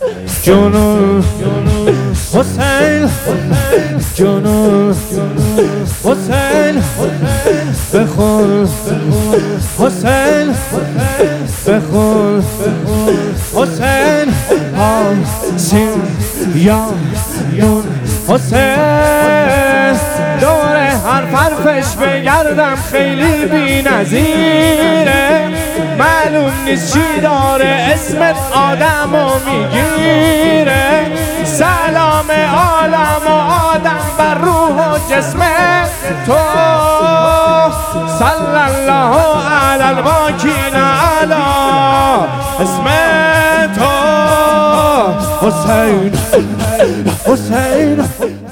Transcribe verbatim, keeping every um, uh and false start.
جنون حسین جنون حسین بخون حسین بخون حسین آسین یا نون حسین دور حرف حرفش بگردم خیلی بی نظیره معلوم نیست چی داره اسمت آدمو میگیره سلام عالم و آدم بر روح و جسم تو صلی الله علی الباکین علی اسم تو حسین حسین